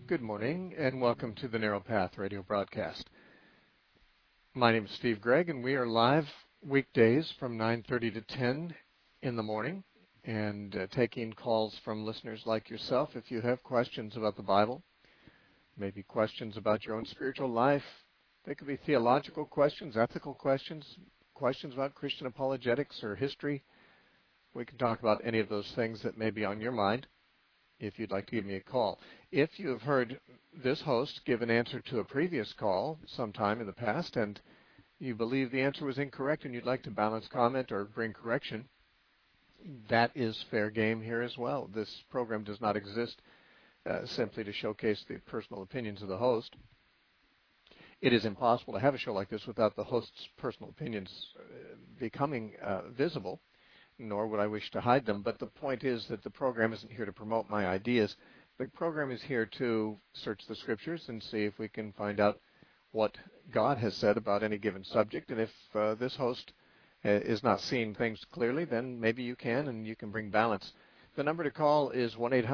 Good morning, and welcome to the Narrow Path radio broadcast. My name is Steve Gregg, and we are live weekdays from 9:30 to 10 in the morning, and taking calls from listeners like yourself if you have questions about the Bible, maybe questions about your own spiritual life. They could be theological questions, ethical questions, questions about Christian apologetics or history. We can talk about any of those things that may be on your mind if you'd like to give me a call. If you have heard this host give an answer to a previous call sometime in the past and you believe the answer was incorrect and you'd like to balance comment or bring correction, that is fair game here as well. This program does not exist simply to showcase the personal opinions of the host. It is impossible to have a show like this without the host's personal opinions becoming visible, nor would I wish to hide them. But the point is that the program isn't here to promote my ideas. The program is here to search the Scriptures and see if we can find out what God has said about any given subject. And if this host is not seeing things clearly, then maybe you can, and you can bring balance. The number to call is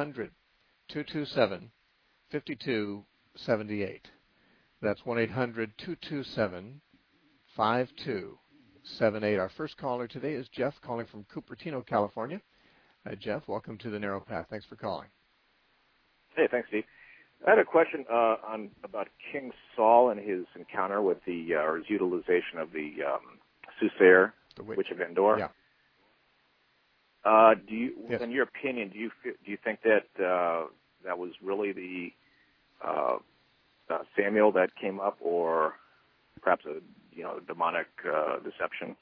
1-800-227-5278. That's 1-800-227-5278. Our first caller today is Jeff, calling from Cupertino, California. Jeff, welcome to the Narrow Path. Thanks for calling. Hey, thanks, Steve. I had a question about King Saul and his encounter with or his utilization of the soothsayer, the Witch of Endor. Yeah. Yes. In your opinion, do you think that that was really the Samuel that came up, or perhaps a demonic deception?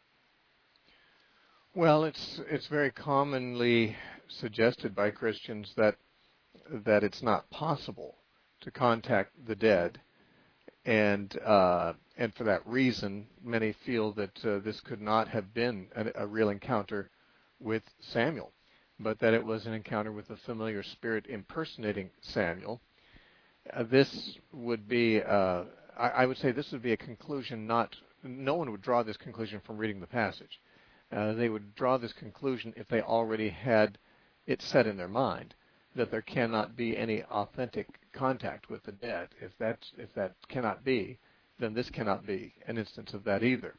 Well, it's very commonly suggested by Christians that it's not possible to contact the dead, and for that reason, many feel that this could not have been a real encounter with Samuel, but that it was an encounter with a familiar spirit impersonating Samuel. This would be, I would say, this would be a conclusion no one would draw this conclusion from reading the passage. They would draw this conclusion if they already had it set in their mind that there cannot be any authentic contact with the dead. If that cannot be, then this cannot be an instance of that either.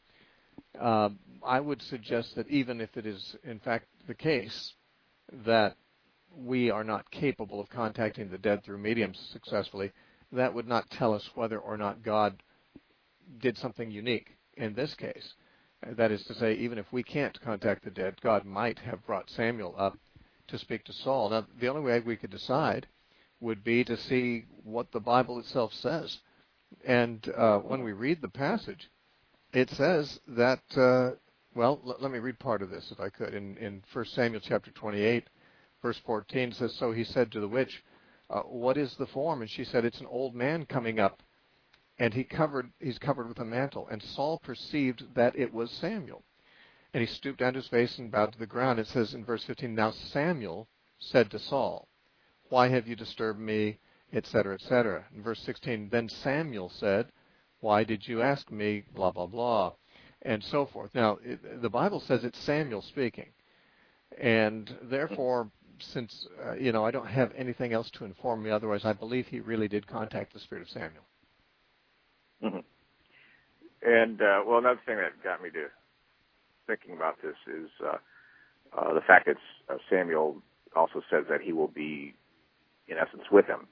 I would suggest that even if it is in fact the case that we are not capable of contacting the dead through mediums successfully, that would not tell us whether or not God did something unique in this case. That is to say, even if we can't contact the dead, God might have brought Samuel up to speak to Saul. Now, the only way we could decide would be to see what the Bible itself says. And when we read the passage, it says that, let me read part of this if I could. In 1 Samuel chapter 28, verse 14 says, "So he said to the witch, 'What is the form?' And she said, 'It's an old man coming up, and he's covered with a mantle.' And Saul perceived that it was Samuel. And he stooped down to his face and bowed to the ground." It says in verse 15, "Now Samuel said to Saul, 'Why have you disturbed me?' etc., etc." In verse 16, "Then Samuel said, 'Why did you ask me?' blah, blah, blah," and so forth. Now, the Bible says it's Samuel speaking. And therefore, since, I don't have anything else to inform me otherwise, I believe he really did contact the spirit of Samuel. Mm-hmm. And, another thing that got me to thinking about this is the fact that Samuel also says that he will be, in essence, with him,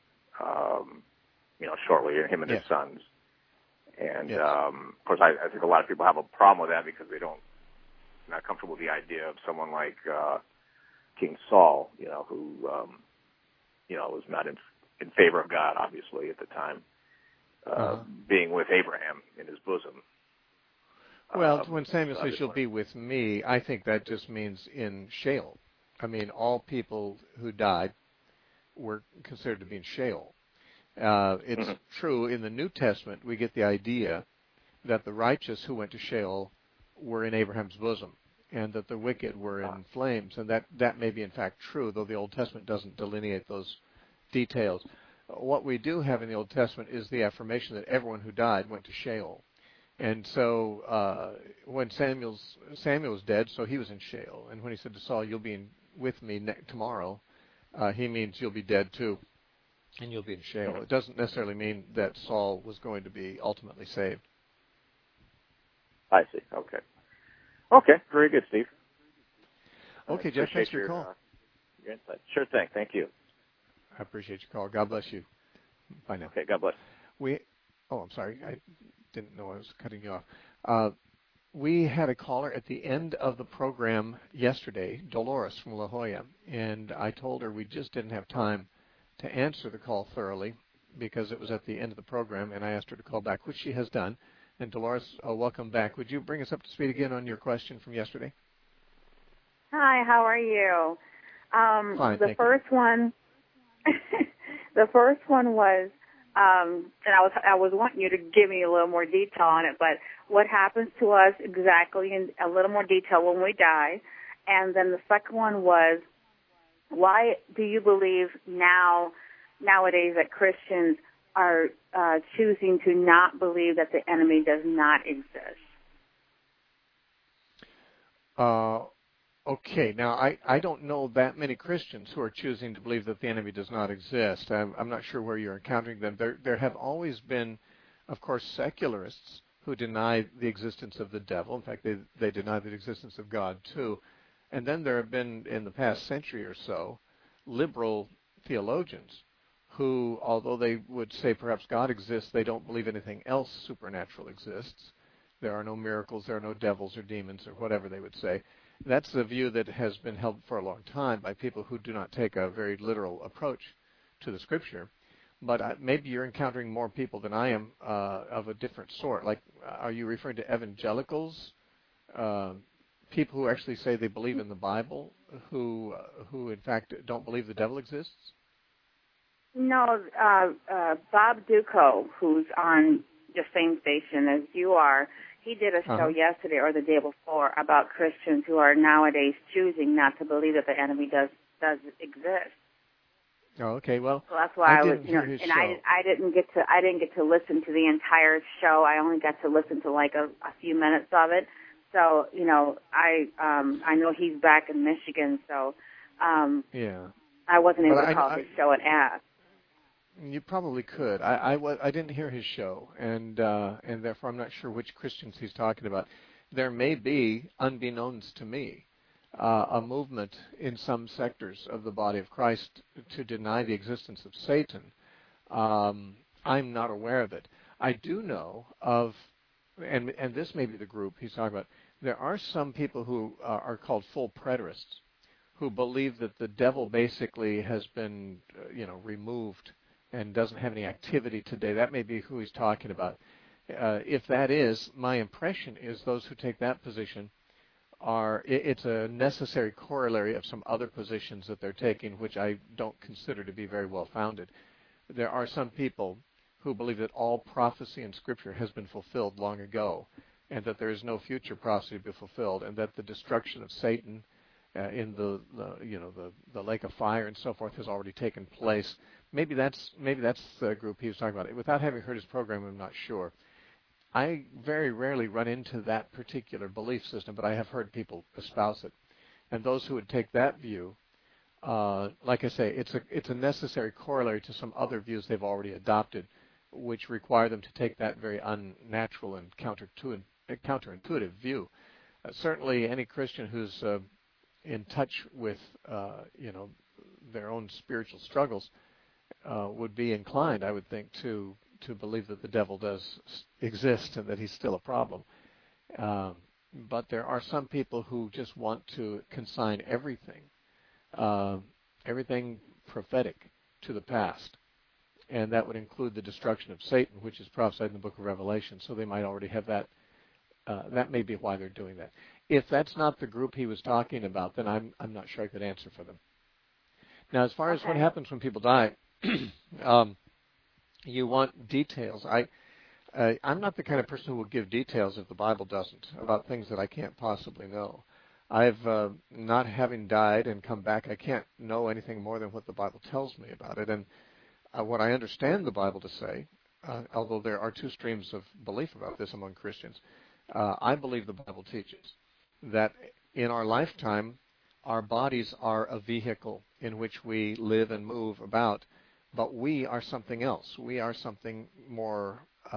shortly, him and Yes. his sons. And, Yes. Of course, I think a lot of people have a problem with that because they're not comfortable with the idea of someone like King Saul, who, was not in favor of God, obviously, at the time, being with Abraham in his bosom. Well, when Samuel says, "You'll be with me," I think that just means in Sheol. I mean, all people who died were considered to be in Sheol. It's true, in the New Testament, we get the idea that the righteous who went to Sheol were in Abraham's bosom, and that the wicked were in flames. And that may be, in fact, true, though the Old Testament doesn't delineate those details. What we do have in the Old Testament is the affirmation that everyone who died went to Sheol. And so when Samuel was dead, so he was in Sheol. And when he said to Saul, "You'll be with me tomorrow," he means you'll be dead too. and you'll be in Sheol. It doesn't necessarily mean that Saul was going to be ultimately saved. I see. Okay. Okay. Very good, Steve. Okay, Jeff, thanks for your call. Your insight. Sure thing. Thank you. I appreciate your call. God bless you. Bye now. Okay. God bless. I'm sorry. I didn't know I was cutting you off. We had a caller at the end of the program yesterday, Dolores from La Jolla, and I told her we just didn't have time to answer the call thoroughly because it was at the end of the program, and I asked her to call back, which she has done. And Dolores, welcome back. Would you bring us up to speed again on your question from yesterday? Hi, how are you? Fine, the first one, the first one was, and I was wanting you to give me a little more detail on it, but what happens to us exactly in a little more detail when we die? And then the second one was, why do you believe nowadays that Christians are choosing to not believe that the enemy does not exist? Okay, now I don't know that many Christians who are choosing to believe that the enemy does not exist. I'm not sure where you're encountering them. There have always been, of course, secularists who deny the existence of the devil. In fact, they deny the existence of God, too. And then there have been, in the past century or so, liberal theologians who, although they would say perhaps God exists, they don't believe anything else supernatural exists. There are no miracles, there are no devils or demons or whatever they would say. That's the view that has been held for a long time by people who do not take a very literal approach to the Scripture. But maybe you're encountering more people than I am of a different sort. Like, are you referring to evangelicals, people who actually say they believe in the Bible, who in fact don't believe the devil exists? No, Bob Duco, who's on the same station as you are, he did a show yesterday or the day before about Christians who are nowadays choosing not to believe that the enemy does exist. Oh, okay. Well, so that's why I didn't hear his show. I didn't get to listen to the entire show. I only got to listen to like a few minutes of it. So I know he's back in Michigan. So yeah, I wasn't able to call his show and ask. You probably could. I didn't hear his show, and therefore I'm not sure which Christians he's talking about. There may be, unbeknownst to me, a movement in some sectors of the body of Christ to deny the existence of Satan. I'm not aware of it. I do know of, and this may be the group he's talking about, there are some people who are called full preterists who believe that the devil basically has been, removed and doesn't have any activity today. That may be who he's talking about. If that is, my impression is those who take that position it's a necessary corollary of some other positions that they're taking, which I don't consider to be very well founded. There are some people who believe that all prophecy in Scripture has been fulfilled long ago, and that there is no future prophecy to be fulfilled, and that the destruction of Satan in the lake of fire and so forth has already taken place. Maybe that's the group he was talking about. Without having heard his program, I'm not sure. I very rarely run into that particular belief system, but I have heard people espouse it. And those who would take that view, like I say, it's a necessary corollary to some other views they've already adopted, which require them to take that very unnatural and counterintuitive view. Certainly, any Christian who's in touch with their own spiritual struggles would be inclined, I would think, to believe that the devil does exist and that he's still a problem. But there are some people who just want to consign everything prophetic to the past. And that would include the destruction of Satan, which is prophesied in the book of Revelation. So they might already have that. That may be why they're doing that. If that's not the group he was talking about, then I'm not sure I could answer for them. Now, as far as what happens when people die, you want details. I'm not the kind of person who will give details if the Bible doesn't, about things that I can't possibly know. I've not having died and come back, I can't know anything more than what the Bible tells me about it. And what I understand the Bible to say, although there are two streams of belief about this among Christians, I believe the Bible teaches that in our lifetime, our bodies are a vehicle in which we live and move about, but we are something else. We are something more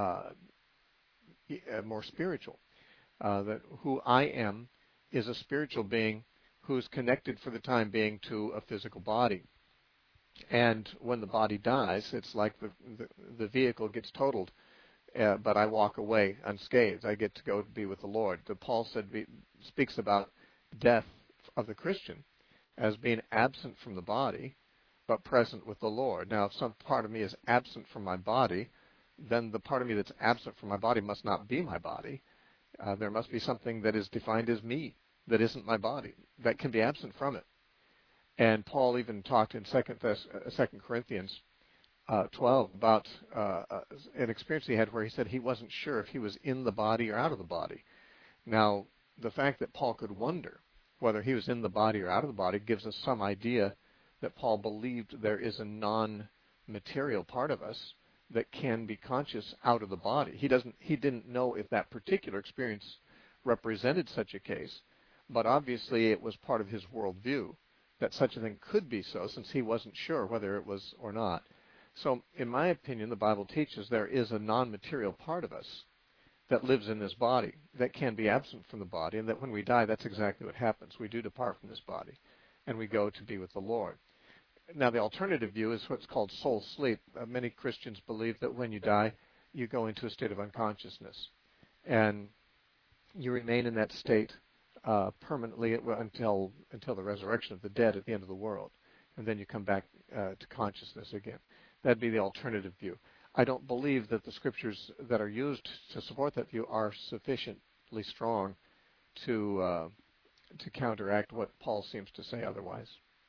more spiritual. That who I am is a spiritual being who's connected for the time being to a physical body. And when the body dies, it's like the vehicle gets totaled, but I walk away unscathed. I get to go be with the Lord. Paul speaks about death of the Christian as being absent from the body, but present with the Lord. Now, if some part of me is absent from my body, then the part of me that's absent from my body must not be my body. There must be something that is defined as me that isn't my body, that can be absent from it. And Paul even talked in 2 Corinthians 12 about an experience he had where he said he wasn't sure if he was in the body or out of the body. Now, the fact that Paul could wonder whether he was in the body or out of the body gives us some idea that Paul believed there is a non-material part of us that can be conscious out of the body. He didn't know if that particular experience represented such a case, but obviously it was part of his worldview that such a thing could be so, since he wasn't sure whether it was or not. So, in my opinion, the Bible teaches there is a non-material part of us that lives in this body that can be absent from the body, and that when we die, that's exactly what happens. We do depart from this body, and we go to be with the Lord. Now, the alternative view is what's called soul sleep. Many Christians believe that when you die, you go into a state of unconsciousness, and you remain in that state permanently until the resurrection of the dead at the end of the world, and then you come back to consciousness again. That'd be the alternative view. I don't believe that the scriptures that are used to support that view are sufficiently strong to counteract what Paul seems to say otherwise.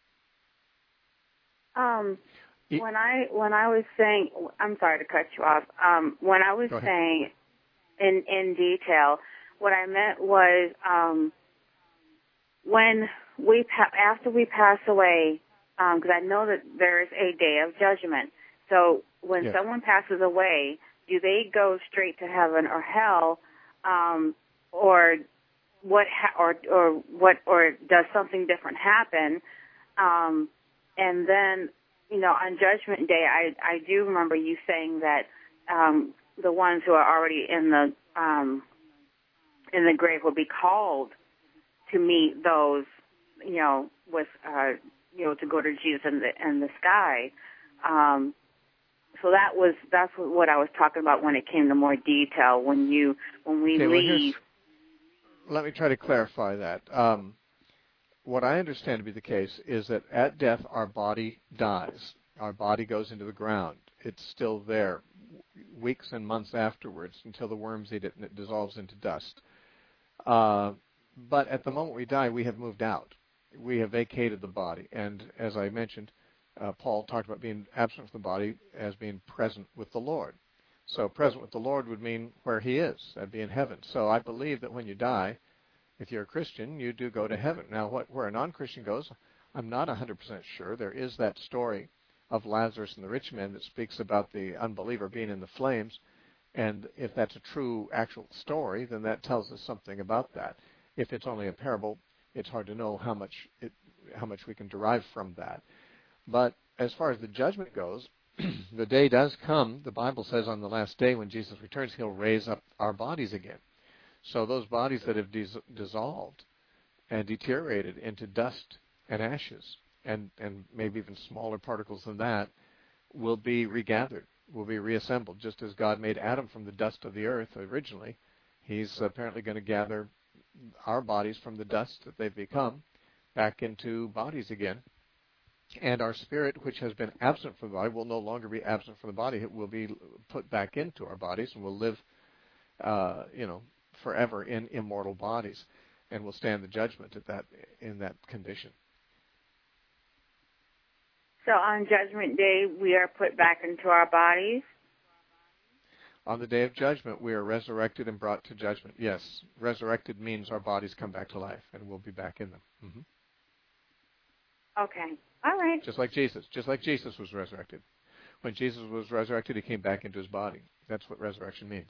When I was saying, I'm sorry to cut you off. When I was saying in detail, what I meant was when after we pass away, because I know that there is a day of judgment. So when someone passes away, do they go straight to heaven or hell, or does something different happen? And then, on Judgment Day, I do remember you saying that the ones who are already in the grave will be called to meet those, with to go to Jesus in the sky. So that's what I was talking about when it came to more detail. When we leave. Let me try to clarify that. What I understand to be the case is that at death our body dies. Our body goes into the ground. It's still there weeks and months afterwards until the worms eat it and it dissolves into dust. But at the moment we die, we have moved out. We have vacated the body. And as I mentioned, Paul talked about being absent from the body as being present with the Lord. So present with the Lord would mean where he is. That'd be in heaven. So I believe that when you die, if you're a Christian, you do go to heaven. Now, where a non-Christian goes, I'm not 100% sure. There is that story of Lazarus and the rich man that speaks about the unbeliever being in the flames. And if that's a true, actual story, then that tells us something about that. If it's only a parable, it's hard to know how much we can derive from that. But as far as the judgment goes, the day does come. The Bible says on the last day when Jesus returns, he'll raise up our bodies again. So those bodies that have dissolved and deteriorated into dust and ashes, and maybe even smaller particles than that, will be regathered, will be reassembled. Just as God made Adam from the dust of the earth originally, he's apparently going to gather our bodies from the dust that they've become back into bodies again. And our spirit, which has been absent from the body, will no longer be absent from the body. It will be put back into our bodies and will live, forever in immortal bodies, and will stand the judgment in that condition. So on Judgment Day, we are put back into our bodies? On the day of judgment, we are resurrected and brought to judgment. Yes, resurrected means our bodies come back to life, and we'll be back in them. Mm-hmm. Okay. All right. Just like Jesus was resurrected. When Jesus was resurrected, he came back into his body. That's what resurrection means.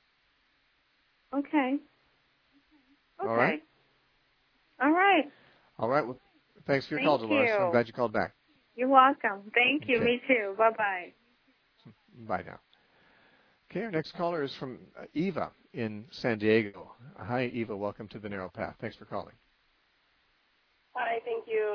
Okay. All right? All right. All right. Well, thanks for your call, Dolores. I'm glad you called back. You're welcome. Thank you. Okay. Me too. Bye-bye. Bye now. Okay, our next caller is from Eva in San Diego. Hi, Eva. Welcome to The Narrow Path. Thanks for calling. Hi, thank you.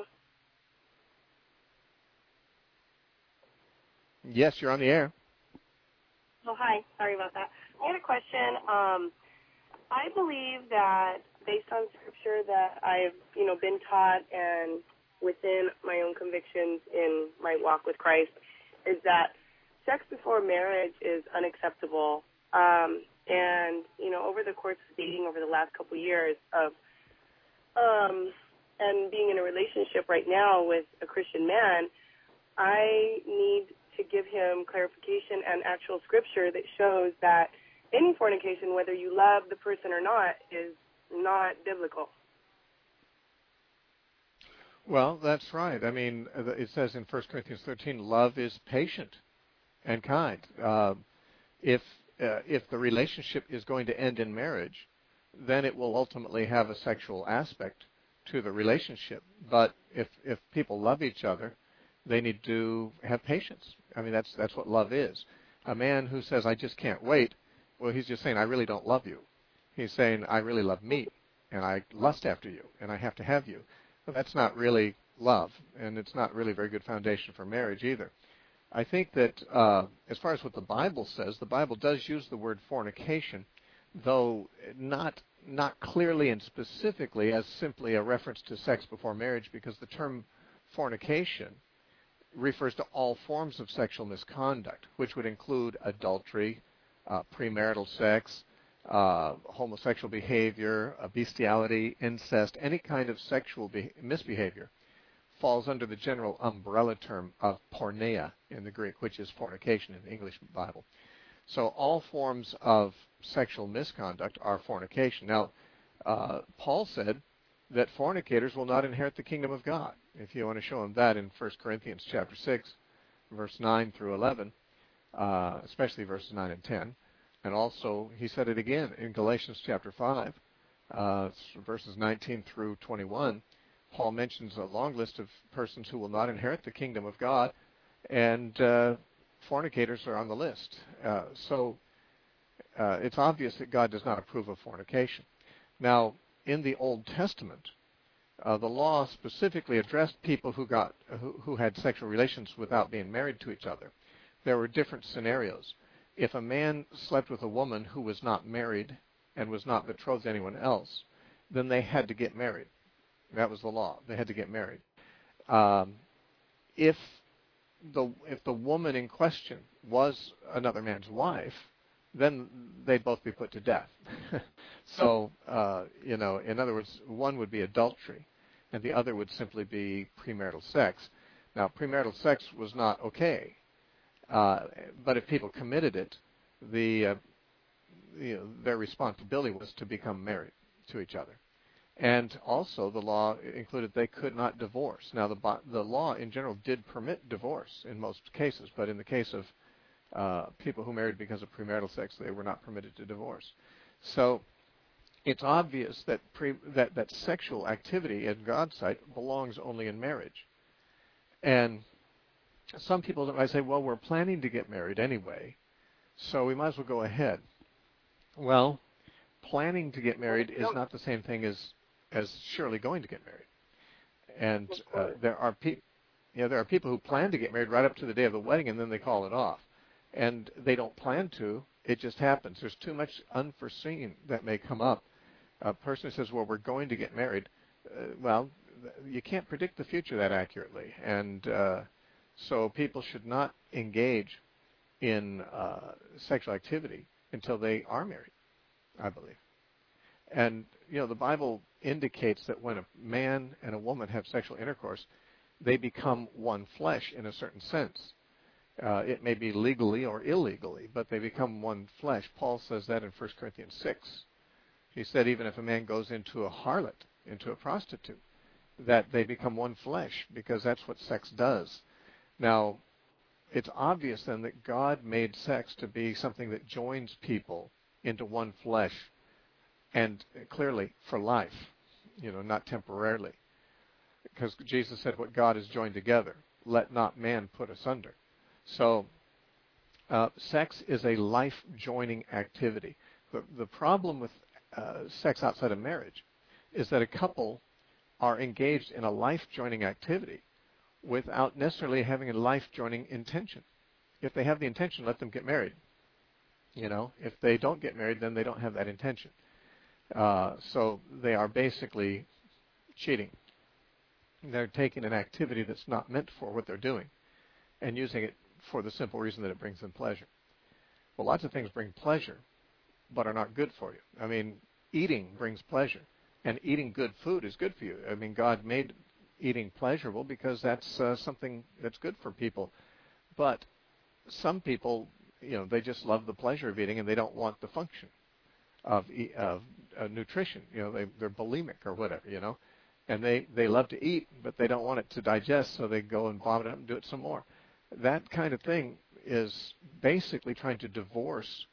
Yes, you're on the air. Oh, hi. Sorry about that. I had a question. I believe that based on scripture that I've, been taught and within my own convictions in my walk with Christ is that sex before marriage is unacceptable. And, over the course of dating over the last couple of years of and being in a relationship right now with a Christian man, I need to give him clarification and actual scripture that shows that any fornication, whether you love the person or not, is not biblical. Well, that's right. I mean, it says in 1 Corinthians 13, love is patient and kind. If the relationship is going to end in marriage, then it will ultimately have a sexual aspect to the relationship. But if people love each other, they need to have patience. I mean, that's what love is. A man who says, I just can't wait, well, he's just saying, I really don't love you. He's saying, I really love me, and I lust after you, and I have to have you. Well, that's not really love, and it's not really a very good foundation for marriage either. I think that as far as what the Bible says, the Bible does use the word fornication, though not clearly and specifically as simply a reference to sex before marriage, because the term fornication refers to all forms of sexual misconduct, which would include adultery, premarital sex, homosexual behavior, bestiality, incest, any kind of sexual misbehavior falls under the general umbrella term of porneia in the Greek, which is fornication in the English Bible. So all forms of sexual misconduct are fornication. Now, Paul said that fornicators will not inherit the kingdom of God. If you want to show him that in 1 Corinthians chapter 6, verse 9 through 11, especially verses 9 and 10. And also, he said it again in Galatians chapter 5, verses 19 through 21. Paul mentions a long list of persons who will not inherit the kingdom of God, and fornicators are on the list. So it's obvious that God does not approve of fornication. Now, in the Old Testament, the law specifically addressed people who had sexual relations without being married to each other. There were different scenarios. If a man slept with a woman who was not married and was not betrothed to anyone else, then they had to get married. That was the law. They had to get married. If the woman in question was another man's wife, then they'd both be put to death. So, in other words, one would be adultery, and the other would simply be premarital sex. Now, premarital sex was not okay, but if people committed it, their responsibility was to become married to each other. And also, the law included they could not divorce. Now, the law in general did permit divorce in most cases, but in the case of people who married because of premarital sex, they were not permitted to divorce. So it's obvious that that sexual activity in God's sight belongs only in marriage. And some people might say, well, we're planning to get married anyway, so we might as well go ahead. Well, planning to get married is not the same thing as surely going to get married. And there are people who plan to get married right up to the day of the wedding, and then they call it off. And they don't plan to. It just happens. There's too much unforeseen that may come up. A person who says, well, we're going to get married. Well, you can't predict the future that accurately. And so people should not engage in sexual activity until they are married, I believe. And, the Bible indicates that when a man and a woman have sexual intercourse, they become one flesh in a certain sense. It may be legally or illegally, but they become one flesh. Paul says that in 1 Corinthians 6. He said even if a man goes into a harlot, into a prostitute, that they become one flesh, because that's what sex does. Now, it's obvious then that God made sex to be something that joins people into one flesh, and clearly for life, not temporarily. Because Jesus said what God has joined together, let not man put asunder. So sex is a life-joining activity. The problem with sex outside of marriage is that a couple are engaged in a life-joining activity without necessarily having a life-joining intention. If they have the intention, let them get married. If they don't get married, then they don't have that intention. So they are basically cheating. They're taking an activity that's not meant for what they're doing and using it for the simple reason that it brings them pleasure. Well, lots of things bring pleasure, but are not good for you. I mean, eating brings pleasure, and eating good food is good for you. I mean, God made eating pleasurable because that's something that's good for people. But some people, they just love the pleasure of eating, and they don't want the function of nutrition. They're bulimic or whatever, and they love to eat, but they don't want it to digest, so they go and vomit it up and do it some more. That kind of thing is basically trying to divorce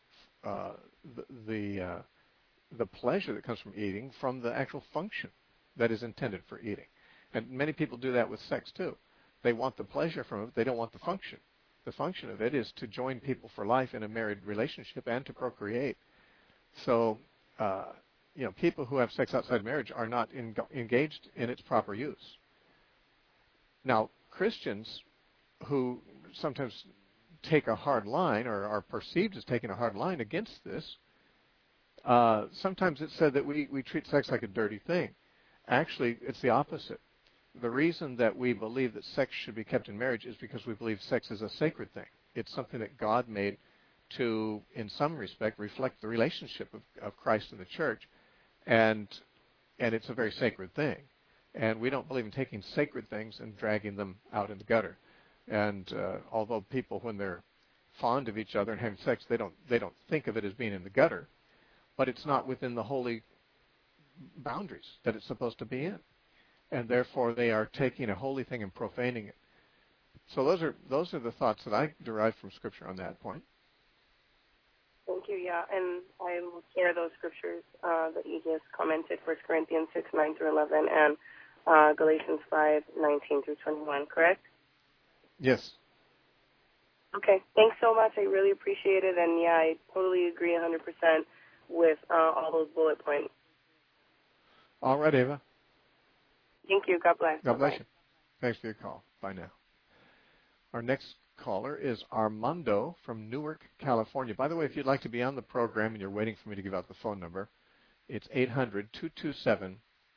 the pleasure that comes from eating from the actual function that is intended for eating. And many people do that with sex too. They want the pleasure from it, but they don't want the function. The function of it is to join people for life in a married relationship and to procreate. So, people who have sex outside marriage are not engaged in its proper use. Now, Christians who sometimes take a hard line or are perceived as taking a hard line against this, sometimes it's said that we treat sex like a dirty thing. Actually, it's the opposite. The reason that we believe that sex should be kept in marriage is because we believe sex is a sacred thing. It's something that God made to, in some respect, reflect the relationship of Christ and the church, and it's a very sacred thing. And we don't believe in taking sacred things and dragging them out in the gutter. And although people, when they're fond of each other and having sex, they don't think of it as being in the gutter, but it's not within the holy boundaries that it's supposed to be in. And therefore, they are taking a holy thing and profaning it. So those are the thoughts that I derive from Scripture on that point. Thank you. Yeah, and I will share those scriptures that you just commented: 1 Corinthians 6:9-11 and Galatians 5:19-21. Correct? Yes. Okay. Thanks so much. I really appreciate it, and yeah, I totally agree 100% with all those bullet points. All right, Ava. Thank you. God bless. God bless you. Thanks for your call. Bye now. Our next caller is Armando from Newark, California. By the way, if you'd like to be on the program and you're waiting for me to give out the phone number, it's 800-227-5278.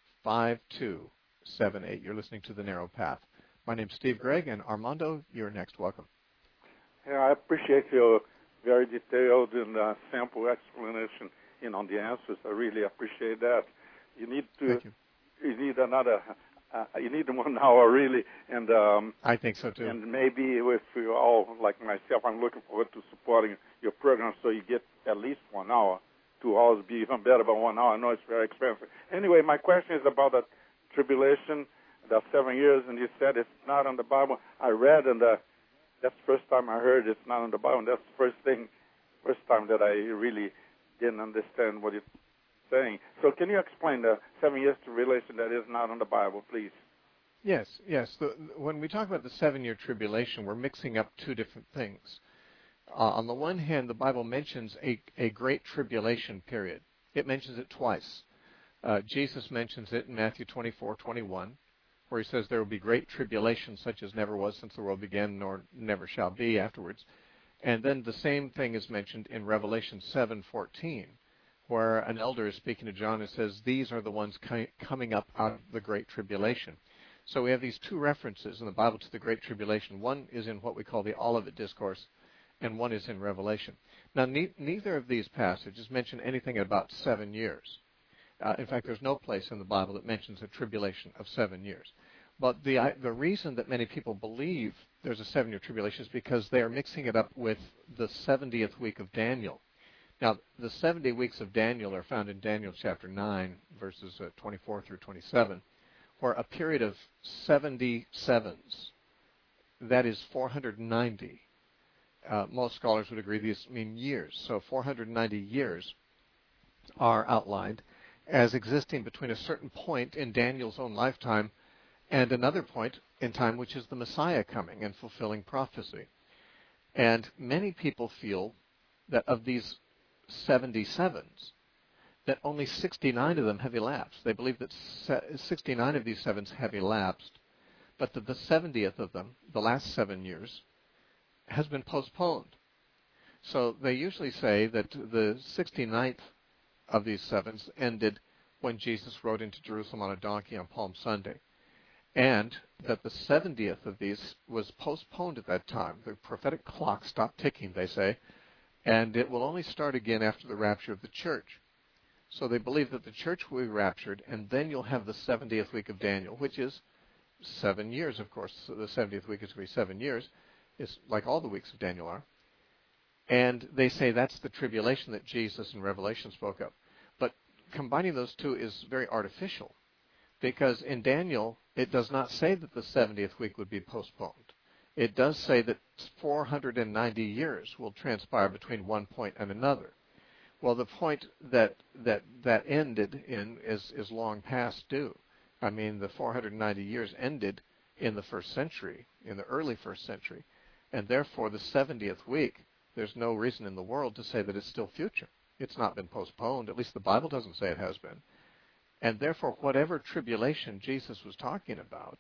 You're listening to The Narrow Path. My name's Steve Gregg, and Armando, you're next. Welcome. Yeah, I appreciate your very detailed and sample explanation on the answers. I really appreciate that. You need to. Thank you. You need another. You need 1 hour, really, and I think so too. And maybe if you all, like myself, I'm looking forward to supporting your program, so you get at least 1 hour. 2 hours would be even better, but 1 hour, I know it's very expensive. Anyway, my question is about the tribulation, the 7 years, and you said it's not in the Bible. I read, and that's the first time I heard it's not in the Bible. And that's the first time that I really didn't understand what it's saying. So can you explain the 7 years tribulation that is not in the Bible, please? Yes. When we talk about the 7-year tribulation, we're mixing up two different things. On the one hand, the Bible mentions a great tribulation period. It mentions it twice. Jesus mentions it in Matthew 24:21, where he says there will be great tribulation such as never was since the world began, nor never shall be afterwards. And then the same thing is mentioned in Revelation 7:14, where an elder is speaking to John and says, these are the ones coming up out of the Great Tribulation. So we have these two references in the Bible to the Great Tribulation. One is in what we call the Olivet Discourse, and one is in Revelation. Now, neither of these passages mention anything about 7 years. In fact, there's no place in the Bible that mentions a tribulation of 7 years. But the reason that many people believe there's a 7-year tribulation is because they are mixing it up with the 70th week of Daniel. Now, the 70 weeks of Daniel are found in Daniel chapter 9, verses 24 through 27, where a period of 70 sevens, that is 490. Most scholars would agree these mean years. So 490 years are outlined as existing between a certain point in Daniel's own lifetime and another point in time, which is the Messiah coming and fulfilling prophecy. And many people feel that of these 77s, that only 69 of them have elapsed. They believe that 69 of these sevens have elapsed, but that the 70th of them, the last 7 years, has been postponed. So they usually say that the 69th of these sevens ended when Jesus rode into Jerusalem on a donkey on Palm Sunday, and that the 70th of these was postponed at that time. The prophetic clock stopped ticking, they say, and it will only start again after the rapture of the church. So they believe that the church will be raptured, and then you'll have the 70th week of Daniel, which is 7 years, of course. So the 70th week is going to be 7 years. It's like all the weeks of Daniel are. And they say that's the tribulation that Jesus in Revelation spoke of. But combining those two is very artificial, because in Daniel, it does not say that the 70th week would be postponed. It does say that 490 years will transpire between one point and another. Well, the point that ended in is long past due. I mean, the 490 years ended in the first century, in the early first century, and therefore the 70th week, there's no reason in the world to say that it's still future. It's not been postponed. At least the Bible doesn't say it has been. And therefore, whatever tribulation Jesus was talking about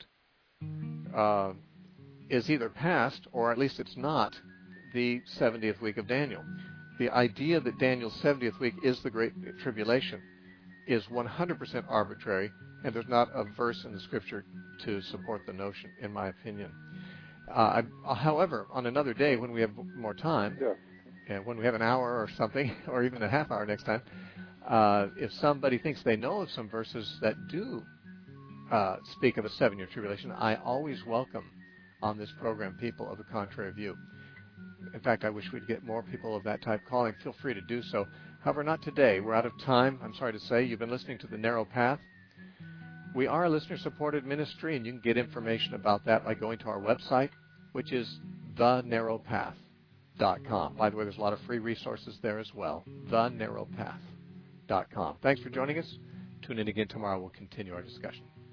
is either past, or at least it's not the 70th week of Daniel. The idea that Daniel's 70th week is the Great Tribulation is 100% arbitrary, and there's not a verse in the Scripture to support the notion, in my opinion. However, on another day, when we have more time, and when we have an hour or something, or even a half hour next time, if somebody thinks they know of some verses that do speak of a 7-year tribulation, I always welcome on this program people of a contrary view. In fact, I wish we'd get more people of that type calling. Feel free to do so. However, not today. We're out of time. I'm sorry to say. You've been listening to The Narrow Path. We are a listener-supported ministry, and you can get information about that by going to our website, which is thenarrowpath.com. By the way, there's a lot of free resources there as well. thenarrowpath.com. Thanks for joining us. Tune in again tomorrow. We'll continue our discussion.